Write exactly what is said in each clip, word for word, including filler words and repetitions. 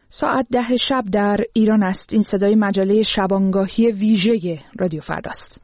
ساعت ده شب در ایران است. این صدای مجله شبانگاهی ویژه رادیو فرداست.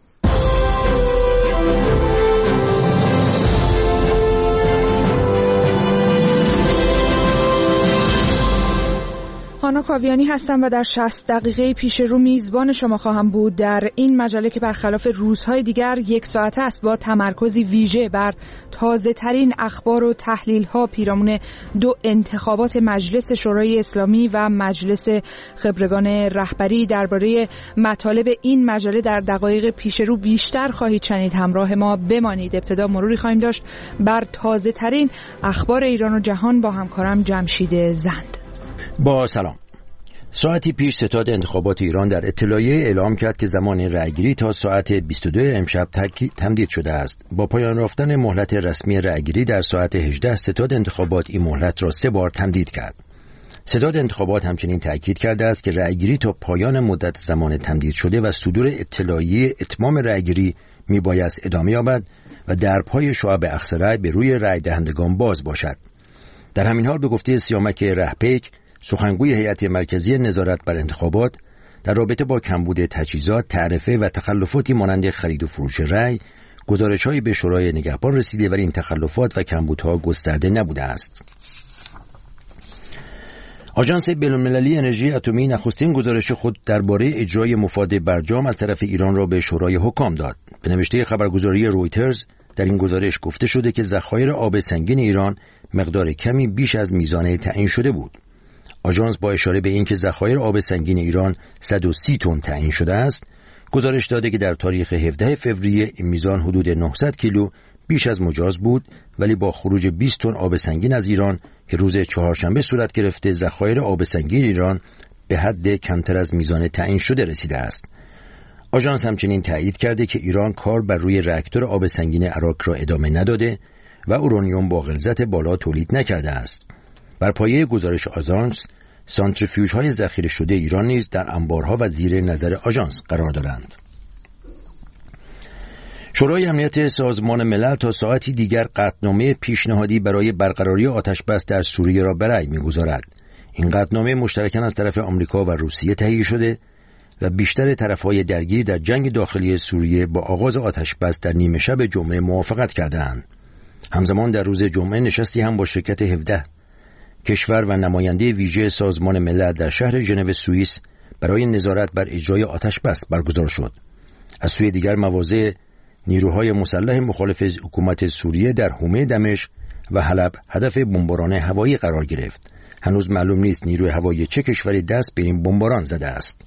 هانا کاویانی هستم و در شصت دقیقه پیش رو میزبان شما خواهم بود در این مجله که برخلاف روزهای دیگر یک ساعته است، با تمرکزی ویژه بر تازه ترین اخبار و تحلیل ها پیرامون دو انتخابات مجلس شورای اسلامی و مجلس خبرگان رهبری. درباره مطالب این مجله در دقایق پیش رو بیشتر خواهید شنید. همراه ما بمانید. ابتدا مروری خواهیم داشت بر تازه ترین اخبار ایران و جهان با همکارم جمشید زند. با سلام. ساعتی پیش ستاد انتخابات ایران در اطلاعیه اعلام کرد که زمان رأیگیری تا ساعت بیست و دو امشب تمدید شده است. با پایان رفتن مهلت رسمی رأیگیری در ساعت هجده، ستاد انتخابات این مهلت را سه بار تمدید کرد. ستاد انتخابات همچنین تأکید کرده است که رأیگیری تا پایان مدت زمان تمدید شده و صدور اطلاعیه اتمام رأیگیری میبایست ادامه یابد و درپای شعب اخذ رأی به روی رأی دهندگان باز باشد. در همین حال به گفته سیامک رهپیک، سخنگوی هیئت مرکزی نظارت بر انتخابات، در رابطه با کمبود تجهیزات، تعرفه و تخلفاتی مانند خرید و فروش رأی، گزارش‌هایی به شورای نگهبان رسیده ولی این تخلفات و کمبودها گسترده نبوده است. آژانس بین‌المللی انرژی اتمی نخستین گزارش خود درباره اجرای مفاد برجام از طرف ایران را به شورای حکام داد. به نوشته خبرگزاری رویترز در این گزارش گفته شده که ذخایر آب سنگین ایران مقدار کمی بیش از میزان تعیین شده بود. آژانس با اشاره به اینکه ذخایر آب سنگین ایران صد و سی تن تعیین شده است، گزارش داده که در تاریخ هفدهم فوریه این میزان حدود نهصد کیلو بیش از مجاز بود، ولی با خروج بیست تن آب سنگین از ایران که روز چهارشنبه صورت گرفته، ذخایر آب سنگین ایران به حد کمتر از میزان تعیین شده رسیده است. آژانس همچنین تایید کرده که ایران کار بر روی راکتور آب سنگین عراق را ادامه نداده و اورانیوم با غلظت بالا تولید نکرده است. بر پایه گزارش آژانس، سانتریفیوژهای ذخیره شده ایران نیز در انبارها و زیر نظر آژانس قرار دارند. شورای امنیت سازمان ملل تا ساعتی دیگر قطعنامه پیشنهادی برای برقراری آتش بس در سوریه را به رأی می‌گذارد. این قطعنامه مشترکاً از طرف آمریکا و روسیه تهیه شده و بیشتر طرف‌های درگیر در جنگ داخلی سوریه با آغاز آتش بس در نیمه شب جمعه موافقت کردند. همزمان در روز جمعه نشستی هم با شرکت هفده کشور و نماینده ویژه سازمان ملل در شهر ژنو سوئیس برای نظارت بر اجرای آتش بس برگزار شد. از سوی دیگر مواضع نیروهای مسلح مخالف حکومت سوریه در حومه دمشق و حلب هدف بمباران هوایی قرار گرفت. هنوز معلوم نیست نیروی هوایی چه کشوری دست به این بمباران زده است.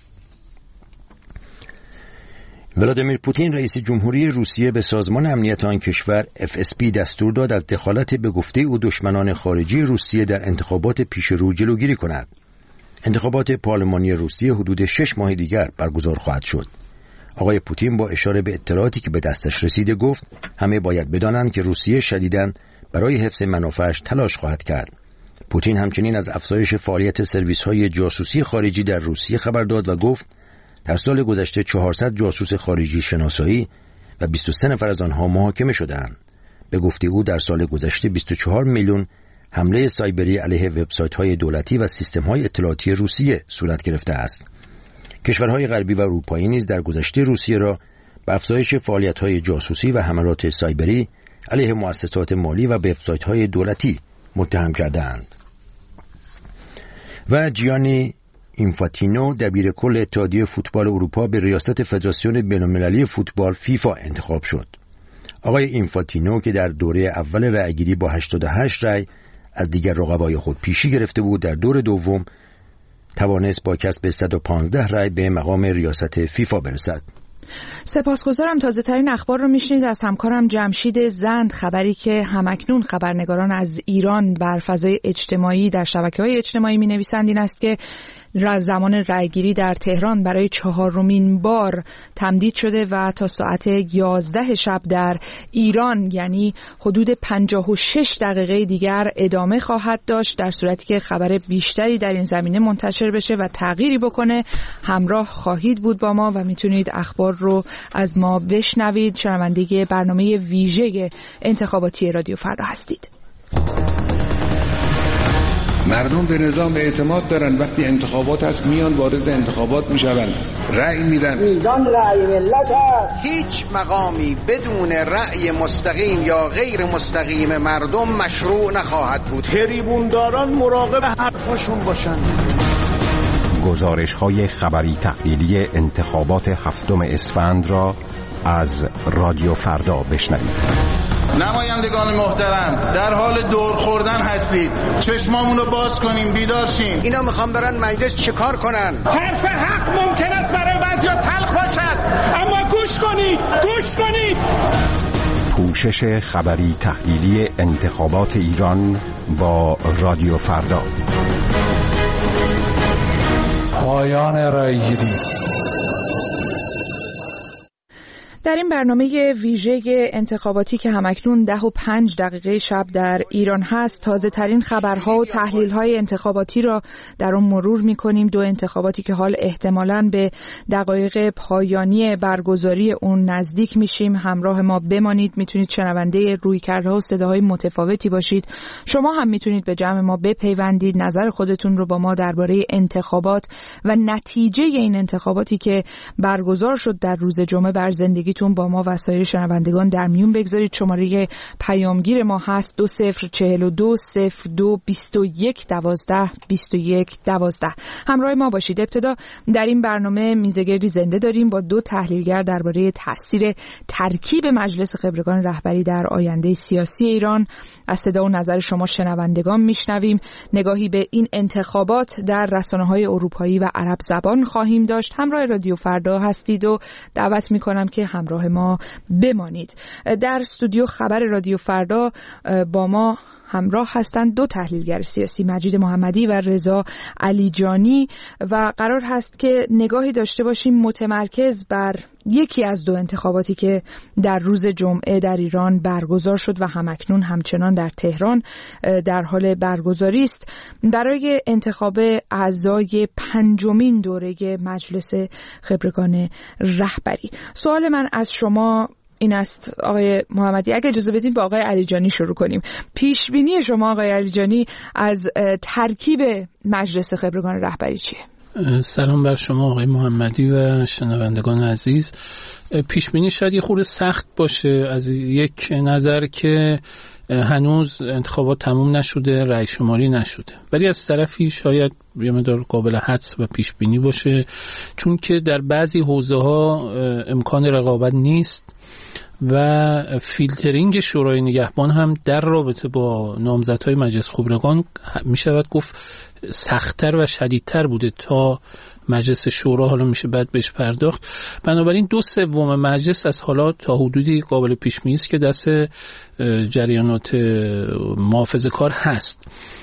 ولادیمیر پوتین رئیس جمهوری روسیه به سازمان امنیت آن کشور اف اس پی دستور داد از دخالت به گفته او دشمنان خارجی روسیه در انتخابات پیش رو جلوگیری کند. انتخابات پارلمانی روسیه حدود شش ماه دیگر برگزار خواهد شد. آقای پوتین با اشاره به اطلاعاتی که به دستش رسیده گفت همه باید بدانند که روسیه شدیداً برای حفظ منافعش تلاش خواهد کرد. پوتین همچنین از افزایش فعالیت سرویس‌های جاسوسی خارجی در روسیه خبر داد و گفت در سال گذشته چهارصد جاسوس خارجی شناسایی و بیست و سه نفر از آنها محاکمه شدند. به گفته او در سال گذشته بیست و چهار میلیون حمله سایبری علیه وبسایت‌های دولتی و سیستم‌های اطلاعاتی روسیه صورت گرفته است. کشورهای غربی و اروپایی نیز در گذشته روسیه را به افزایش فعالیت‌های جاسوسی و حملات سایبری علیه مؤسسات مالی و وبسایت‌های دولتی متهم کردند. و جیانی اینفانتینو دبیر کل اتحادیه فوتبال اروپا به ریاست فدراسیون بین‌المللی فوتبال فیفا انتخاب شد. آقای اینفانتینو که در دوره اول رأیگیری با هشتاد و هشت رأی از دیگر رقبای خود پیشی گرفته بود، در دور دوم توانست با کسب صد و پانزده رأی به مقام ریاست فیفا برسد. سپاسگزارم. تازه ترین اخبار رو میشنید از همکارم جمشید زند. خبری که همکنون خبرنگاران از ایران بر فضای اجتماعی در شبکه‌های اجتماعی می‌نویسند این است که زمان رأیگیری در تهران برای چهارمین بار تمدید شده و تا ساعت یازده شب در ایران یعنی حدود پنجاه و شش دقیقه دیگر ادامه خواهد داشت. در صورتی که خبر بیشتری در این زمینه منتشر بشه و تغییری بکنه همراه خواهید بود با ما و میتونید اخبار رو از ما بشنوید. شنونده برنامه ویژه انتخاباتی رادیو فردا هستید. مردم به نظام اعتماد دارن، وقتی انتخابات هست میان وارد انتخابات میشون، رأی میدن. میزان رأی ملت هست. هیچ مقامی بدون رأی مستقیم یا غیر مستقیم مردم مشروع نخواهد بود. تریبونداران مراقب حرفاشون باشن. گزارش‌های خبری تحلیلی انتخابات هفتم اسفند را از رادیو فردا بشنوید. نمایندگان محترم، در حال دور خوردن هستید. چشمامون رو باز کنیم، بیدار شیم. اینا میخوان برن مجلس چیکار کنن؟ حرف حق ممکن است برای بعضیا تلخ باشد، اما گوش کنید، گوش کنید. پوشش خبری تحلیلی انتخابات ایران با رادیو فردا. پایان رأی‌گیری. در این برنامه ویژه انتخاباتی که همکنون ده و پنج دقیقه شب در ایران هست، تازه ترین خبرها و تحلیل های انتخاباتی را در اون مرور می کنیم. دو انتخاباتی که حال احتمالاً به دقایق پایانی برگزاری اون نزدیک میشیم. همراه ما بمانید. میتونید شنونده رویکردها و صداهای متفاوتی باشید. شما هم میتونید به جمع ما بپیوندید، نظر خودتون رو با ما درباره انتخابات و نتیجه این انتخاباتی که برگزار شد در روز جمعه بر زندگی تون با ما و سایر شنوندگان در میون بگذارید. شماره پیامگیر ما هست دو صفر چهل و دو صفر دو بیست و یک دوازده بیست و یک دوازده. همراه ما باشید. ابتدا در این برنامه میزگردی زنده داریم با دو تحلیلگر درباره تاثیر ترکیب مجلس خبرگان رهبری در آینده سیاسی ایران. از صدا و نظر شما شنوندگان میشنویم. نگاهی به این انتخابات در رسانه‌های اروپایی و عرب زبان خواهیم داشت. همراه رادیو فردا هستید و دعوت میکنم که همراه ما بمانید. در استودیو خبر رادیو فردا با ما همراه هستند دو تحلیلگر سیاسی، مجید محمدی و رضا علیجانی، و قرار هست که نگاهی داشته باشیم متمرکز بر یکی از دو انتخاباتی که در روز جمعه در ایران برگزار شد و همکنون همچنان در تهران در حال برگزاری است، برای انتخاب اعضای پنجمین دوره مجلس خبرگان رهبری. سوال من از شما این است آقای محمدی، اگه اجازه بدین با آقای علیجانی شروع کنیم. پیش بینی شما آقای علیجانی از ترکیب مجلس خبرگان رهبری چیه؟ سلام بر شما آقای محمدی و شنوندگان عزیز. پیش بینی شاید یه خورده سخت باشه از یک نظر که هنوز انتخابات تموم نشده، رأی شماری نشده، ولی از طرفی شاید یه مقدار قابل حدس و پیش بینی باشه، چون که در بعضی حوزه ها امکان رقابت نیست و فیلترینگ شورای نگهبان هم در رابطه با نامزدهای مجلس خبرگان می شود گفت سخت‌تر و شدیدتر بوده تا مجلس شورا. حالا میشه بعد بهش پرداخت. بنابراین دو سوم مجلس از حالا تا حدودی قابل پیش بینی است که دست جریانات محافظه‌کار هست،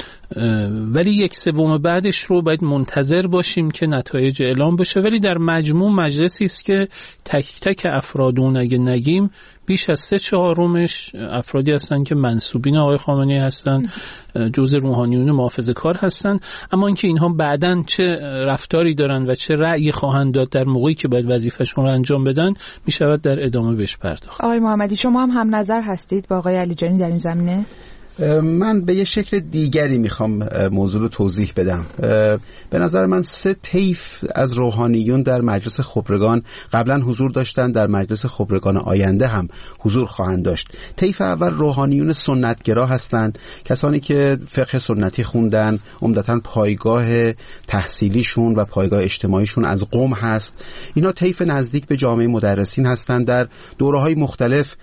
ولی یک سوم بعدش رو باید منتظر باشیم که نتایج اعلام بشه. ولی در مجموع مجلسی است که تک تک افراد اون اگه نگیم بیش از سه چهارمش افرادی هستن که منسوبین آقای خامنه‌ای هستن، جزء روحانیون محافظه‌کار هستن، اما اینکه اینها بعداً چه رفتاری دارن و چه رأی خواهند داد در موقعی که باید وظیفه‌شون رو انجام بدن میشود در ادامه بهش پرداخت. آقای محمدی شما هم هم نظر هستید با آقای علیجانی در این زمینه؟ من به یه شکل دیگری میخوام موضوع رو توضیح بدم. به نظر من سه طیف از روحانیون در مجلس خبرگان قبلا حضور داشتن، در مجلس خبرگان آینده هم حضور خواهند داشت. طیف اول روحانیون سنتگرا هستند، کسانی که فقه سنتی خوندن، عمدتاً پایگاه تحصیلیشون و پایگاه اجتماعیشون از قم هست. اینا طیف نزدیک به جامعه مدرسین هستند، در دوره‌های مختلف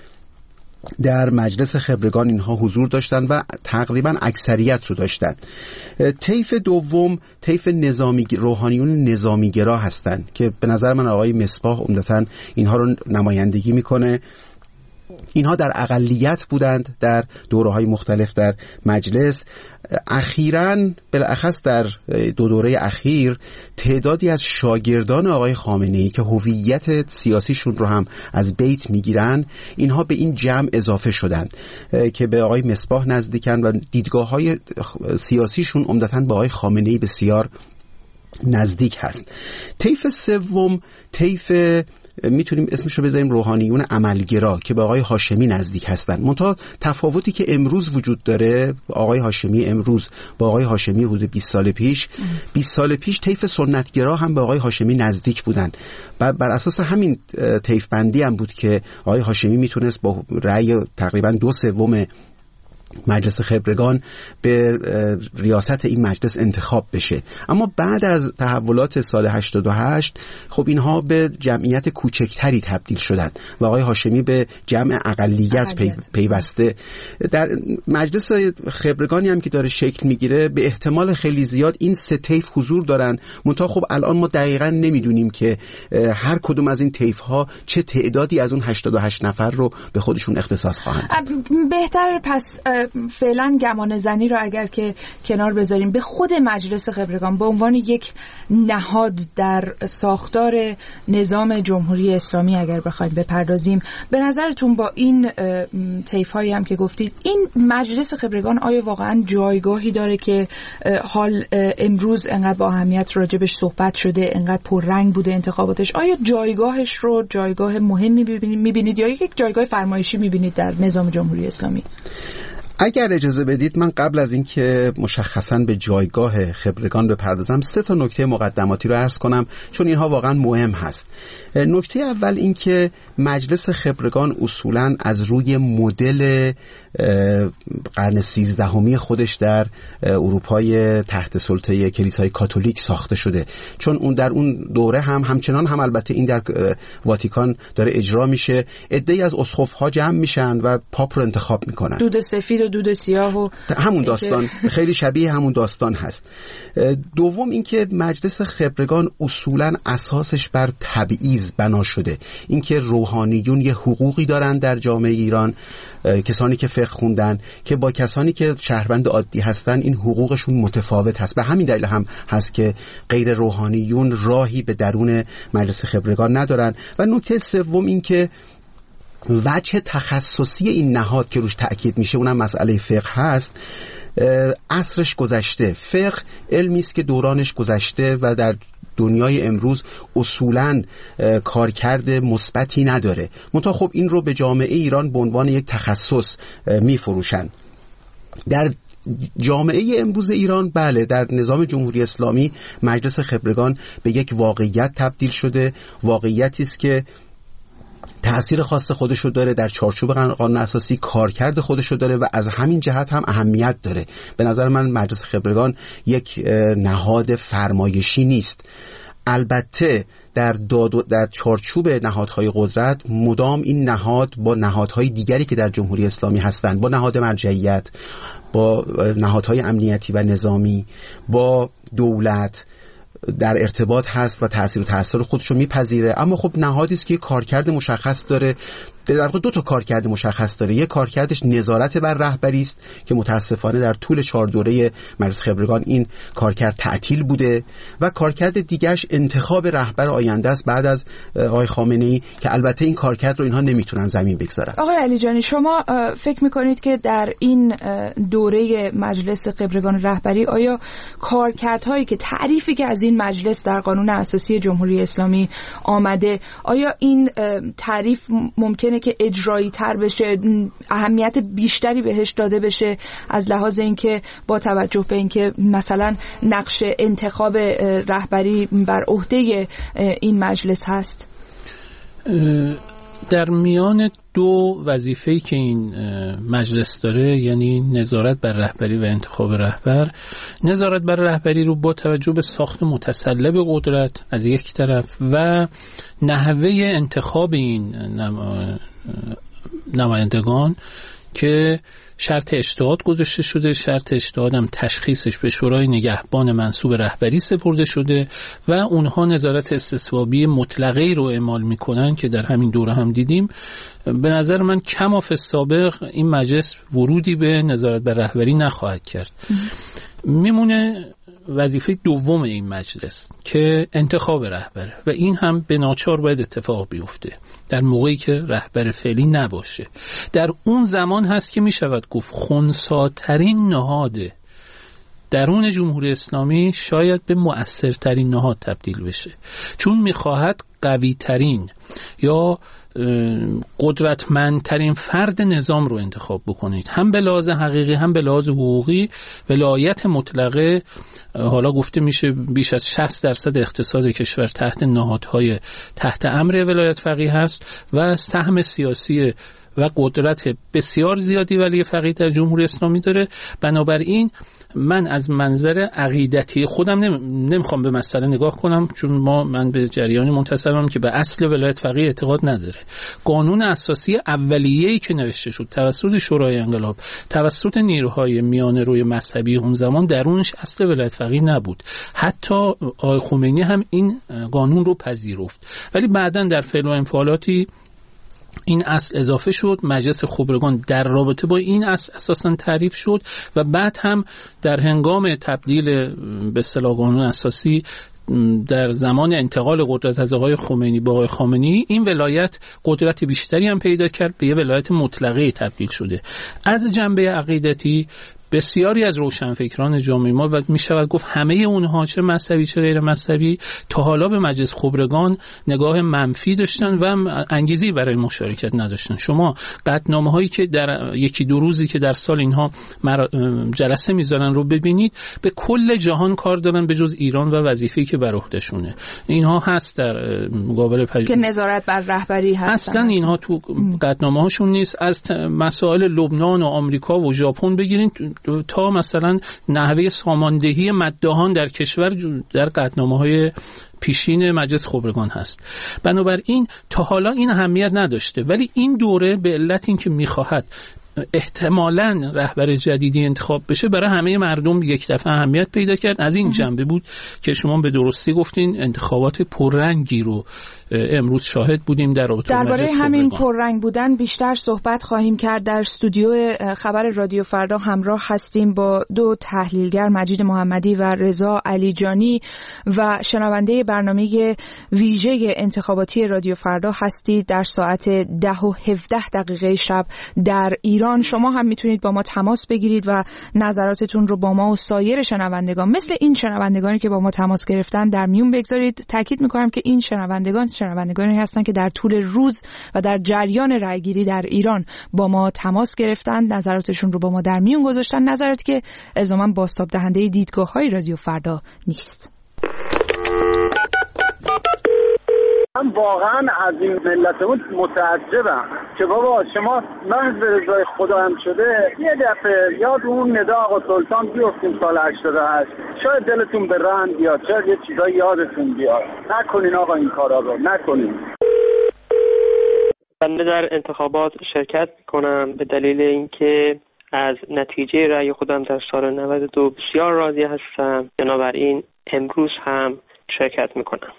در مجلس خبرگان اینها حضور داشتن و تقریبا اکثریت رو داشتن. طیف دوم طیف نظامی روحانیون نظامیگرا هستن که به نظر من آقای مصباح عمدتاً اینها رو نمایندگی میکنه. اینها در اقلیت بودند در دوره‌های مختلف در مجلس. اخیراً بالاخص در دو دوره اخیر تعدادی از شاگردان آقای خامنه‌ای که هویت سیاسیشون رو هم از بیت میگیرن، اینها به این جمع اضافه شدند که به آقای مصباح نزدیکن و دیدگاه‌های سیاسیشون عمدتاً با آقای خامنه‌ای بسیار نزدیک هست. طیف سوم طیف میتونیم اسمش رو بذاریم روحانیون عملگرا که به آقای هاشمی نزدیک هستن. منتها تفاوتی که امروز وجود داره، آقای هاشمی امروز با آقای هاشمی حدود بیست سال پیش، بیست سال پیش طیف سنتگرا هم به آقای هاشمی نزدیک بودن. بر, بر اساس همین طیف بندی هم بود که آقای هاشمی میتونست با رأی تقریبا دو سوم مجلس خبرگان به ریاست این مجلس انتخاب بشه. اما بعد از تحولات سال هشتاد و هشت خب اینها به جمعیت کوچکتری تبدیل شدند و آقای هاشمی به جمع اقلیت پی، پیوسته. در مجلس خبرگانی هم که داره شکل میگیره به احتمال خیلی زیاد این سه طیف حضور دارن، منتها خب الان ما دقیقاً نمیدونیم که هر کدوم از این طیف ها چه تعدادی از اون هشتاد و هشت نفر رو به خودشون اختصاص خواهند. بهتر پس فعلا گمان زنی رو اگر که کنار بذاریم، به خود مجلس خبرگان به عنوان یک نهاد در ساختار نظام جمهوری اسلامی اگر بخوایم بپردازیم، به نظرتون با این طیف‌هایی هم که گفتید این مجلس خبرگان آیا واقعا جایگاهی داره که حال امروز انقدر با اهمیت راجبش صحبت شده، انقدر پررنگ بوده انتخاباتش، آیا جایگاهش رو جایگاه مهمی می‌بینید یا یک جایگاه فرمایشی می‌بینید در نظام جمهوری اسلامی؟ اگر اجازه بدید من قبل از این که مشخصاً به جایگاه خبرگان بپردازم سه تا نکته مقدماتی رو عرض کنم چون اینها واقعاً مهم هست. نکته اول این که مجلس خبرگان اصولاً از روی مدل قرن سیزدهمی خودش در اروپای تحت سلطه کلیسای کاتولیک ساخته شده، چون اون در اون دوره هم همچنان هم البته این در واتیکان داره اجرا میشه، عده‌ای از اسقف‌ها جمع میشن و پاپ رو انتخاب میکنن. دود سفید و دود سیاه و همون داستان خیلی شبیه همون داستان هست. دوم اینکه مجلس خبرگان اصولاً اساسش بر تبعیض بنا شده، اینکه روحانیون یه حقوقی دارن در جامعه ایران، کسانی که فقه خوندن که با کسانی که شهروند عادی هستن این حقوقشون متفاوت هست. به همین دلیل هم هست که غیر روحانیون راهی به درون مجلس خبرگان ندارن. و نکته سوم این که وجه تخصصی این نهاد که روش تأکید میشه اونم مسئله فقه هست. عصرش گذشته، فقه علمی است که دورانش گذشته و در دنیای امروز اصولاً کارکرد مثبتی نداره، منتها خب این رو به جامعه ایران به عنوان یک تخصص میفروشن. در جامعه امروز ایران بله، در نظام جمهوری اسلامی مجلس خبرگان به یک واقعیت تبدیل شده، واقعیتی است که تأثیر خاص خودشو داره در چارچوب قانون اساسی، کارکرد خودشو داره و از همین جهت هم اهمیت داره. به نظر من مجلس خبرگان یک نهاد فرمایشی نیست. البته در داد در چارچوب نهادهای قدرت مدام این نهاد با نهادهای دیگری که در جمهوری اسلامی هستند، با نهاد مرجعیت، با نهادهای امنیتی و نظامی، با دولت در ارتباط هست و تأثیر و تأثیر خودش رو میپذیره. اما خب نهادی است که کارکرد مشخص داره، در واقع دو تا کارکرد مشخص داره. یک کارکردش نظارت بر رهبری است که متاسفانه در طول چهار دوره مجلس خبرگان این کارکرد تعطیل بوده و کارکرد دیگه‌اش انتخاب رهبر آینده است بعد از آقای خامنه‌ای که البته این کارکرد رو اینها نمیتونن زمین بگذارن. آقای علیجانی شما فکر میکنید که در این دوره مجلس خبرگان رهبری آیا کارکردهایی که تعریفی که از این مجلس در قانون اساسی جمهوری اسلامی آمده، آیا این تعریف ممکنه که اجرایی تر بشه، اهمیت بیشتری بهش داده بشه از لحاظ اینکه با توجه به اینکه مثلا نقش انتخاب رهبری بر عهده این مجلس هست؟ در میان دو وظیفه‌ای که این مجلس داره، یعنی نظارت بر رهبری و انتخاب رهبر، نظارت بر رهبری رو با توجه به ساخت متسلب قدرت از یک طرف و نحوه انتخاب این نمایندگان که شرط اجتهاد گذاشته شده، شرط اجتهاد هم تشخیصش به شورای نگهبان منصوب رهبری سپرده شده و اونها نظارت استصوابی مطلقه رو اعمال میکنن که در همین دوره هم دیدیم. به نظر من کما فی السابق این مجلس ورودی به نظارت بر رهبری نخواهد کرد. میمونه وظیفه دوم این مجلس که انتخاب رهبره و این هم به ناچار باید اتفاق بیفته در موقعی که رهبر فعلی نباشه. در اون زمان هست که میشود گفت خنثی‌ترین نهاد درون جمهوری اسلامی شاید به مؤثرترین نهاد تبدیل بشه، چون میخواهد قوی ترین یا قدرتمندترین فرد نظام رو انتخاب بکنید، هم به لحاظ حقیقی هم به لحاظ حقوقی. ولایت مطلقه حالا گفته میشه بیش از شصت درصد اقتصاد کشور تحت نهادهای تحت امر ولایت فقیه هست و سهم سیاسی و قدرت بسیار زیادی ولی فقیه در جمهوری اسلامی داره. بنابراین من از منظر عقیدتی خودم نمیخوام به مسئله نگاه کنم، چون ما من به جریانی منتسبم که به اصل ولایت فقیه اعتقاد نداره. قانون اساسی اولیه‌ای که نوشته شد توسط شورای انقلاب توسط نیروهای میانه روی مذهبی اون زمان درونش اصل ولایت فقیه نبود. حتی آقای خمینی هم این قانون رو پذیرفت، ولی بعداً در فعل و انفعالاتی این اصل اضافه شد. مجلس خبرگان در رابطه با این اصل اساساً تعریف شد و بعد هم در هنگام تبدیل به اصطلاح قانون اساسی در زمان انتقال قدرت از آقای خمینی به آقای خامنه‌ای این ولایت قدرت بیشتری هم پیدا کرد، به یه ولایت مطلقه تبدیل شده. از جنبه عقیدتی بسیاری از روشنفکران جامعه ما و می شود گفت همه اونها چه مذهبی چه غیر مذهبی تا حالا به مجلس خبرگان نگاه منفی داشتن و انگیزی برای مشارکت نداشتن. شما قطعنامه هایی که در یکی دو روزی که در سال اینها جلسه میذارن رو ببینید، به کل جهان کار دارن به جز ایران و وظیفه‌ای که بر عهدهشونه. اینها هست در مقابل پج... که نظارت بر رهبری هستن. اصلا اینها تو قطعنامه هاشون نیست. از مسائل لبنان و آمریکا و ژاپن بگیرین تا مثلا نحوه ساماندهی مداحان در کشور در قطعنامه‌های پیشین مجلس خبرگان هست. بنابراین تا حالا این اهمیت نداشته، ولی این دوره به علت اینکه می‌خواهد احتمالاً رهبر جدیدی انتخاب بشه برای همه مردم یک دفعه اهمیت پیدا کرد. از این جنبه بود که شما به درستی گفتین انتخابات پررنگی رو امروز شاهد بودیم در رابطه با درباره همین پررنگ بودن بیشتر صحبت خواهیم کرد. در استودیو خبر رادیو فردا همراه هستیم با دو تحلیلگر، مجید محمدی و رضا علیجانی، و شنونده برنامه ویژه انتخاباتی رادیو فردا هستید در ساعت ده و هفده دقیقه شب در ایران. شما هم میتونید با ما تماس بگیرید و نظراتتون رو با ما و سایر شنوندگان مثل این شنوندگانی که با ما تماس گرفتن در میون بگذارید. تاکید میکنم که این شنوندگان شنوندگانی هستند که در طول روز و در جریان رأیگیری در ایران با ما تماس گرفتند، نظراتشون رو با ما در میون گذاشتن، نظراتی که الزاماً بازتاب دهنده دیدگاه‌های رادیو فردا نیست. من واقعا از این ملتمون متعجبم که بابا شما محض به رضای خدا هم شده یه دفعه یاد اون ندا آقا سلطان بیفتیم سال هشتاد و هشت، شاید دلتون به رحم بیاد، شاید یه چیزایی یادتون بیاد. نکنین آقا این کارا رو نکنین. بنده در انتخابات شرکت میکنم به دلیل اینکه از نتیجه رأی خودم در سال نود و دو بسیار راضی هستم. بنابراین امروز هم شرکت میکنم.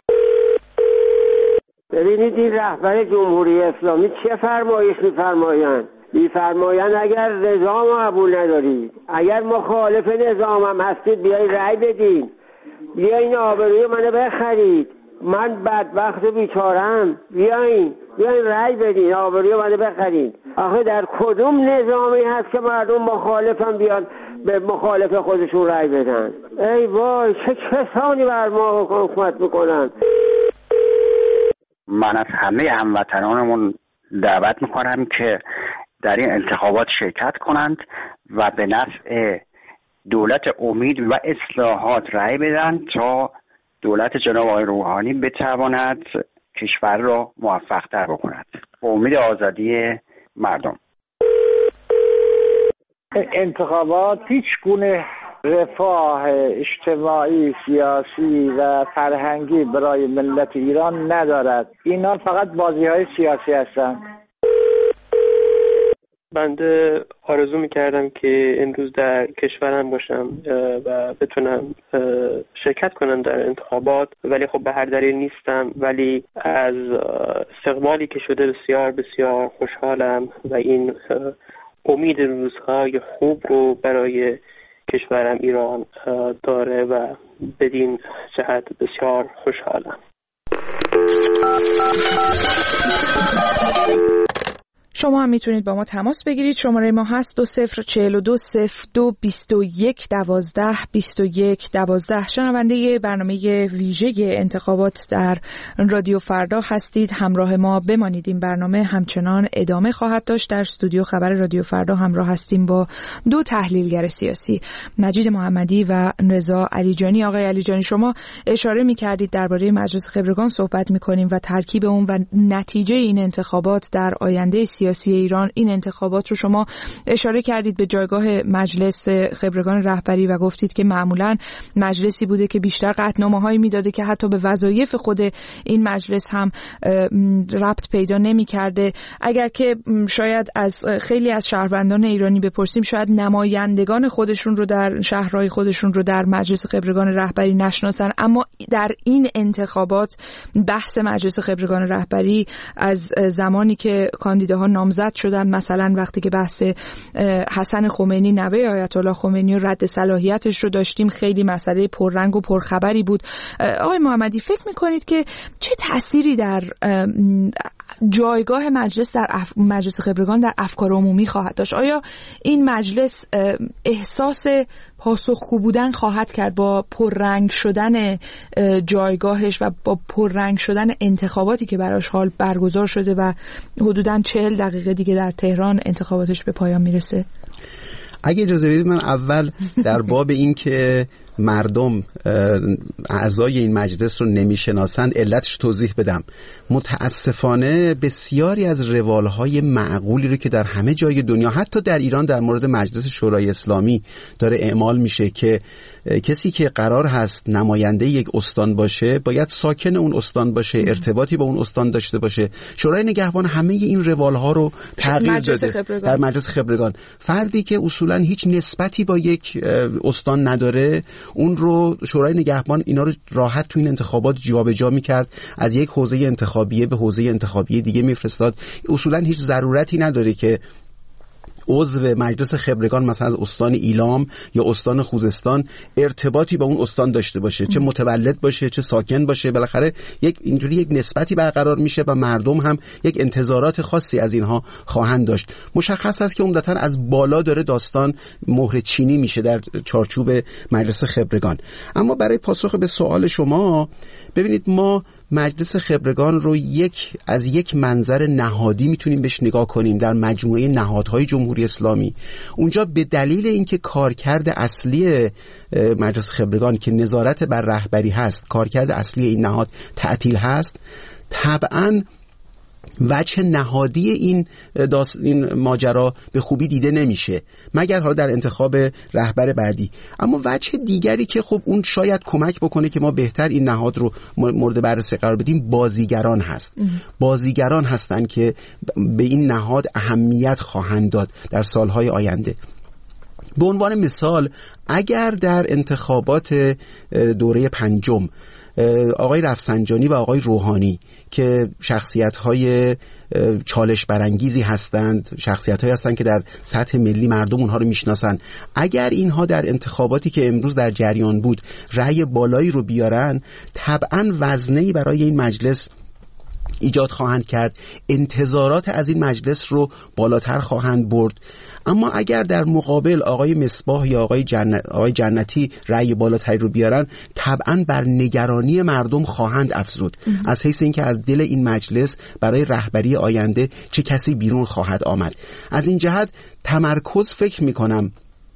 ببینید این رهبر جمهوری اسلامی چه فرمایش می‌فرمایند. می‌فرمایند اگر نظام قبول ندارید، اگر مخالف نظام هم هستید بیاین رأی بدین، بیاین آبروی منو بخرید، من بدبخت و بیچاره‌ام، بیاین بیاین رأی بدین آبروی منو بخرید. آخه در کدوم نظامی هست که مردم مخالفن بیان به مخالف خودشون رأی بدن؟ ای وای چه کسانی بر ما حکومت میکنن. من از همه هموطنانمون دعوت میکنم که در این انتخابات شرکت کنند و به نفع دولت امید و اصلاحات رأی بدن تا دولت جناب آقای روحانی بتواند کشور را موفق‌تر بکند. به امید آزادی مردم. انتخابات هیچ گونه رفاه اجتماعی، سیاسی و فرهنگی برای ملت ایران ندارد. اینا فقط بازی‌های سیاسی هستند. بنده آرزو می‌کردم که امروز در کشورم باشم و بتونم شرکت کنم در انتخابات، ولی خب به هر دلیل نیستم. ولی از استقبالی که شده بسیار بسیار خوشحالم و این امید روزهای خوب رو برای کشورم ایران داره و بدین جهت بسیار خوشحالم. شما هم میتونید با ما تماس بگیرید. شماره ما هست دو صفر چهل و دو صفر دو بیست و یک دوازده بیست و یک دوازده. شنونده برنامه ویژه انتخابات در رادیو فردا هستید. همراه ما بمانید. این برنامه همچنان ادامه خواهد داشت. در استودیو خبر رادیو فردا همراه هستیم با دو تحلیلگر سیاسی، مجید محمدی و رضا علیجانی. آقای علیجانی، شما اشاره می‌کردید درباره مجلس خبرگان صحبت می‌کنیم و ترکیب اون و نتیجه این انتخابات در آینده سیاسی ایران. این انتخابات رو شما اشاره کردید به جایگاه مجلس خبرگان رهبری و گفتید که معمولاً مجلسی بوده که بیشتر قطعنامه‌هایی میداده که حتی به وظایف خود این مجلس هم ربط پیدا نمی‌کرده. اگر که شاید از خیلی از شهروندان ایرانی بپرسیم، شاید نمایندگان خودشون رو در شهرهای خودشون رو در مجلس خبرگان رهبری نشناسن، اما در این انتخابات بحث مجلس خبرگان رهبری از زمانی که کاندیداها نامزد شدن، مثلا وقتی که بحث حسن خمینی نوه آیت الله خمینی و رد صلاحیتش رو داشتیم، خیلی مسئله پررنگ و پرخبری بود. آقای محمدی، فکر میکنید که چه تأثیری در جایگاه مجلس در اف... مجلس خبرگان در افکار عمومی خواهد داشت؟ آیا این مجلس احساس پاسخگو بودن خواهد کرد با پررنگ شدن جایگاهش و با پررنگ شدن انتخاباتی که براش حال برگزار شده و حدوداً چهل دقیقه دیگه در تهران انتخاباتش به پایان میرسه؟ اگه اجازه بدید من اول در باب این که مردم اعضای این مجلس رو نمیشناسند علتش توضیح بدم. متاسفانه بسیاری از روالهای معقولی رو که در همه جای دنیا، حتی در ایران، در مورد مجلس شورای اسلامی داره اعمال میشه که کسی که قرار هست نماینده یک استان باشه باید ساکن اون استان باشه، ارتباطی با اون استان داشته باشه. شورای نگهبان همه این روالها رو تغییر داده. خبرگان. در مجلس خبرگان فردی که اصولا هیچ نسبتی با یک استان نداره، اون رو شورای نگهبان اینا رو راحت تو این انتخابات جابجا میکرد، از یک حوزه انتخابیه به حوزه انتخابیه دیگه میفرستاد. اصولا هیچ ضرورتی نداره که عضو مجلس خبرگان مثلا از استان ایلام یا استان خوزستان ارتباطی با اون استان داشته باشه، چه متولد باشه چه ساکن باشه. بالاخره یک اینجوری یک نسبتی برقرار میشه و مردم هم یک انتظارات خاصی از اینها خواهند داشت. مشخص است که عمدتاً از بالا داره داستان مهر چینی میشه در چارچوب مجلس خبرگان. اما برای پاسخ به سوال شما، ببینید ما مجلس خبرگان رو یک از یک منظر نهادی میتونیم بهش نگاه کنیم در مجموعه نهادهای جمهوری اسلامی. اونجا به دلیل اینکه کارکرد اصلی مجلس خبرگان که نظارت بر رهبری هست، کارکرد اصلی این نهاد تعطیل هست، طبعاً وجه نهادی این داست این ماجرا به خوبی دیده نمیشه مگر حالا در انتخاب رهبر بعدی. اما وجه دیگری که خب اون شاید کمک بکنه که ما بهتر این نهاد رو مورد بررسی قرار بدیم، بازیگران هست. ام. بازیگران هستن که به این نهاد اهمیت خواهند داد در سالهای آینده. به عنوان مثال، اگر در انتخابات دوره پنجم آقای رفسنجانی و آقای روحانی که شخصیت‌های چالش برانگیزی هستند، شخصیت‌هایی هستند که در سطح ملی مردم اونها رو میشناسن، اگر اینها در انتخاباتی که امروز در جریان بود رأی بالایی رو بیارن، طبعاً وزنه‌ای برای این مجلس ایجاد خواهند کرد، انتظارات از این مجلس رو بالاتر خواهند برد. اما اگر در مقابل آقای مصباح یا آقای, جنت، آقای جنتی رأی بالاتری رو بیارن، طبعاً بر نگرانی مردم خواهند افزود از حیث اینکه از دل این مجلس برای رهبری آینده چه کسی بیرون خواهد آمد. از این جهت تمرکز فکر می‌کنم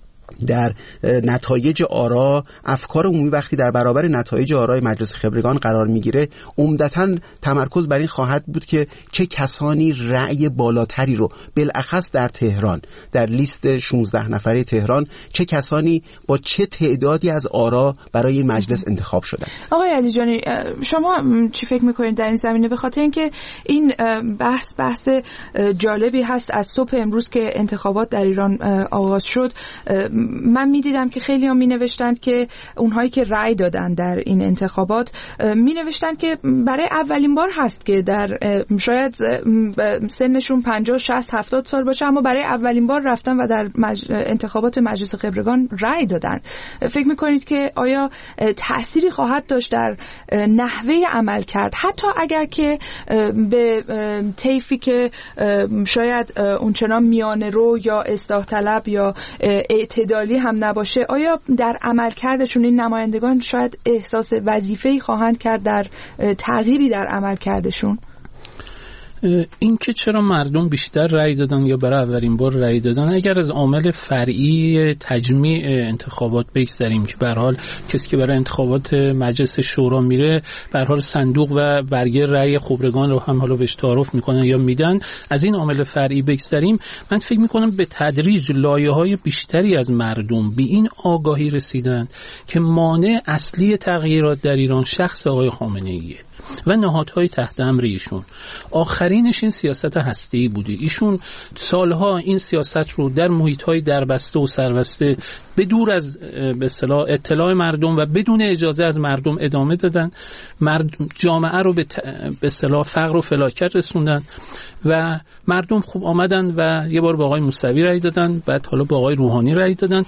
در نتایج آرا، افکار عمومی وقتی در برابر نتایج آرای مجلس خبرگان قرار میگیره، عمدتاً تمرکز بر این خواهد بود که چه کسانی رأی بالاتری رو، بالاخص در تهران، در لیست شانزده نفره تهران، چه کسانی با چه تعدادی از آرا برای این مجلس انتخاب شدن. آقای علیجانی، شما چی فکر میکنید در این زمینه؟ به خاطر اینکه این بحث بحث جالبی هست. از صبح امروز که انتخابات در ایران آغاز شد، من میدیدم که خیلی ها می نوشتند که اونهایی که رأی دادن در این انتخابات می نوشتند که برای اولین بار هست که در شاید سنشون پنجاه شصت هفتاد سال باشه اما برای اولین بار رفتن و در مج... انتخابات مجلس خبرگان رأی دادن. فکر میکنید که آیا تأثیری خواهد داشت در نحوه عمل کرد حتی اگر که به طیفی که شاید اونچنان میانه رو یا اصلاح طلب یا اعتدالی هم نباشه، آیا در عمل کردشون این نمایندگان شاید احساس وظیفه‌ای خواهند کرد در تغییری در عمل کردشون؟ این که چرا مردم بیشتر رأی دادن یا برای اولین بار رأی دادن، اگر از عامل فرعی تجمیع انتخابات بگذاریم که به هر حال کسی که برای انتخابات مجلس شورا میره به هر حال صندوق و برگه رأی خبرگان رو هم حالا بهش تعارف میکنن یا میدن، از این عامل فرعی بگذاریم، من فکر میکنم به تدریج لایه‌های بیشتری از مردم به این آگاهی رسیدن که مانع اصلی تغییرات در ایران شخص آقای خامنه‌ایه و نهادهای تحت امر ایشون. آخرینش این سیاست هسته‌ای بوده. ایشون سالها این سیاست رو در محیط‌های دربسته و سربسته به دور از به اصطلاح اطلاع مردم و بدون اجازه از مردم ادامه دادن. مرد جامعه رو به اصطلاح فقر و فلاکت رسوندن و مردم خوب آمدن و یه بار با آقای موسوی رأی دادن، بعد حالا با آقای روحانی رأی دادن.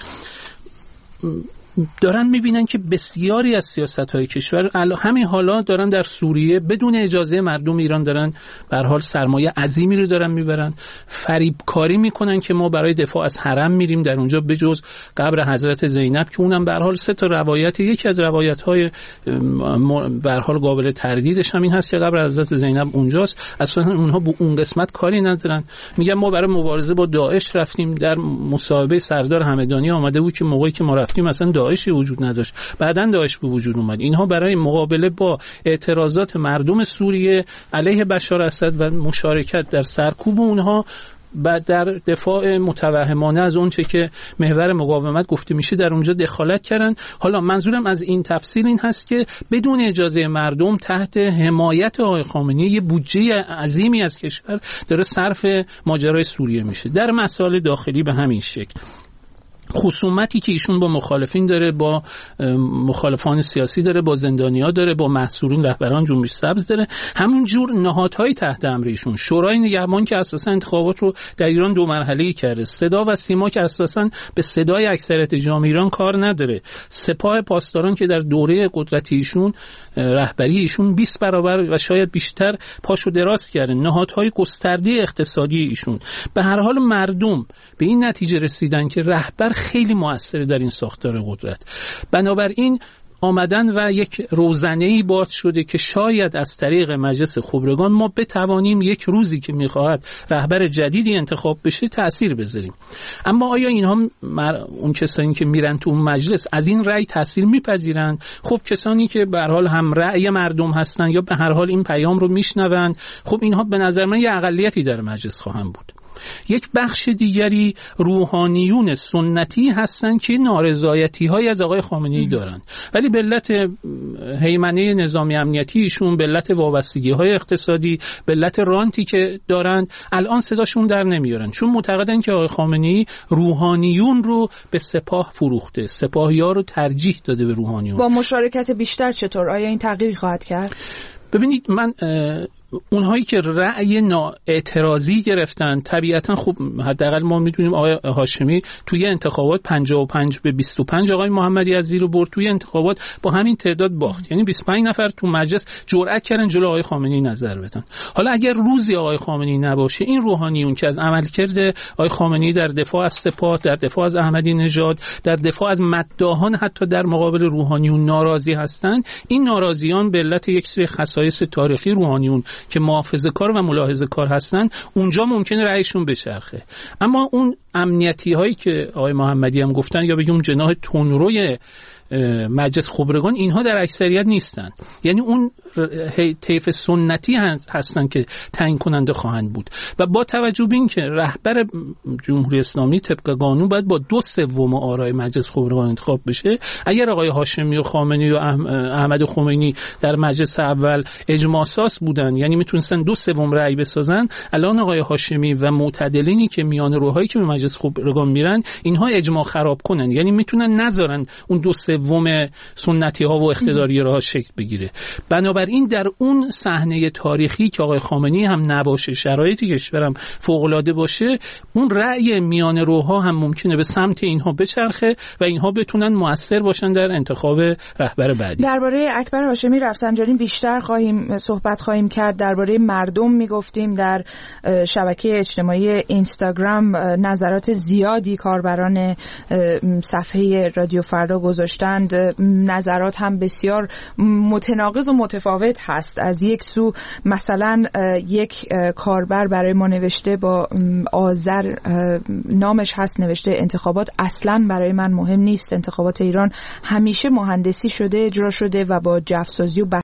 دارن میبینن که بسیاری از سیاست‌های کشور همین حالا دارن در سوریه بدون اجازه مردم ایران دارن به هر حال سرمایه عظیمی رو دارن میبرن، فریبکاری میکنن که ما برای دفاع از حرم میریم، در اونجا بجز قبر حضرت زینب که اونم به هر حال سه تا روایت، یکی از روایت‌های به هر حال قابل تردیدش همین هست که قبر حضرت زینب اونجاست، اصلا اونها به اون قسمت کاری ندارن. میگن ما برای مبارزه با داعش رفتیم، در مصاحبه سردار همدانی آمده بود که موقعی که ما رفتیم اصلا داعشی وجود نداشت، بعداً داعش به وجود اومد. اینها برای مقابله با اعتراضات مردم سوریه علیه بشار اسد و مشارکت در سرکوب اونها بعد در دفاع متوهمانه از اون چه که محور مقاومت گفته میشه در اونجا دخالت کردن. حالا منظورم از این تفصیل این هست که بدون اجازه مردم تحت حمایت آقای خامنه‌ای یه بودجه عظیمی از کشور داره صرف ماجرای سوریه میشه. در مسائل داخلی به همین شکل خصومتی که ایشون با مخالفین داره، با مخالفان سیاسی داره، با زندانی‌ها داره، با محصورین رهبران جنبش سبز داره، همونجور نهادهای تحت امر ایشون، شورای نگهبان که اساسا انتخابات رو در ایران دو مرحله‌ای کرده، صدا و سیما که اساسا به صدای اکثریت جامعه ایران کار نداره، سپاه پاسداران که در دوره قدرت ایشون رهبری ایشون بیست برابر و شاید بیشتر پاشو دراز کرده، نهادهای گسترده اقتصادی ایشون. به هر حال مردم به این نتیجه رسیدن که رهبر خیلی موثر در این ساختار قدرت. بنابراین آمدن و یک روزنه‌ای باز شده که شاید از طریق مجلس خبرگان ما بتوانیم یک روزی که می‌خواهد رهبر جدیدی انتخاب بشه تأثیر بذاریم. اما آیا اینها مر... اون کسانی که میرن تو اون مجلس از این رأی تأثیر میپذیرن؟ خب کسانی که به هر حال هم رأی مردم هستن یا به هر حال این پیام رو میشنوند، خب اینها به نظر من یه اقلیتی در مجلس خواهند بود. یک بخش دیگری روحانیون سنتی هستن که نارضایتی‌هایی از آقای خامنه‌ای دارن، ولی به علت هیمنه نظامی امنیتی ایشون، به علت وابستگی‌های اقتصادی، به علت رانتی که دارن، الان صداشون در نمیارن، چون معتقدن که آقای خامنه‌ای روحانیون رو به سپاه فروخته، سپاهی‌ها رو ترجیح داده به روحانیون. با مشارکت بیشتر چطور آیا این تغییری خواهد کرد؟ ببینید، من اونهایی که رأی اعتراضی گرفتن طبیعتا خب حداقل ما میدونیم آقای هاشمی توی انتخابات پنجاه و پنج به بیست و پنج آقای محمدی عزیزی رو برد، توی انتخابات با همین تعداد باخت، یعنی بیست و پنج نفر تو مجلس جرأت کردن جلو آقای خامنه‌ای نظر بدن. حالا اگر روزی آقای خامنه‌ای نباشه، این روحانیون که از عملکرد آقای خامنه‌ای در دفاع از سپاه، در دفاع از احمدی نژاد، در دفاع از مداحان حتی در مقابل روحانیون ناراضی هستند، این ناراضیان به علت یک سری خصایص تاریخی روحانیون که محافظه‌کار و ملاحظه‌کار هستن اونجا ممکنه رأیشون بچرخه. اما اون امنیتی هایی که آقای محمدی هم گفتن یا بگیم جناح تندروی مجلس خبرگان، اینها در اکثریت نیستن، یعنی اون طیف سنتی هستن که تعیین کننده خواهند بود. و با توجه به این که رهبر جمهوری اسلامی طبق قانون باید با دو سوم آرای مجلس خبرگان انتخاب بشه، اگر آقای هاشمی و خامنه‌ای و احمد خمینی در مجلس اول اجماع اساس بودن، یعنی میتونستن دو سوم رأی بسازن، الان آقای هاشمی و معتدلینی که میان روهایی که به مجلس خبرگان میرن اینها اجماع خراب کنن، یعنی میتونن نذارن اون دو سوم سنتی ها و اقتداری ها شکل بگیره. بنابراین در اون صحنه تاریخی که آقای خامنه‌ای هم نباشه، شرایطی کشورم فوق‌العاده باشه، اون رأی میان روها هم ممکنه به سمت اینها بچرخه و اینها بتونن مؤثر باشن در انتخاب رهبر بعدی. درباره اکبر هاشمی رفسنجانی بیشتر خواهیم صحبت خواهیم کرد. درباره مردم میگفتیم در شبکه اجتماعی اینستاگرام نظرات زیادی کاربران صفحه رادیو فردا گذاشتند. نظرات هم بسیار متناقض و متفاوت هست. از یک سو مثلا یک کاربر برای ما نوشته با آذر نامش هست، نوشته انتخابات اصلا برای من مهم نیست، انتخابات ایران همیشه مهندسی شده اجرا شده و با جفسازی و